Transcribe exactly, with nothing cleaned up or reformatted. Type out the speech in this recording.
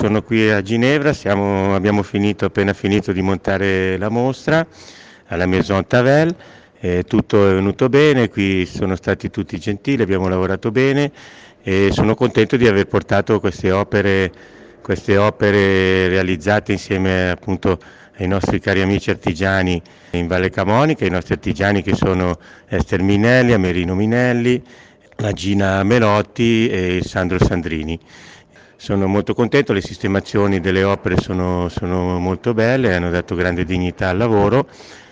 sono qui a Ginevra, siamo, abbiamo finito, appena finito di montare la mostra alla Maison Tavel, eh, tutto è venuto bene, qui sono stati tutti gentili, abbiamo lavorato bene e sono contento di aver portato queste opere, queste opere realizzate insieme appunto ai nostri cari amici artigiani in Valle Camonica, i nostri artigiani che sono Ester Minelli, Amerino Minelli, la Gina Melotti e Sandro Sandrini. Sono molto contento, le sistemazioni delle opere sono, sono molto belle, hanno dato grande dignità al lavoro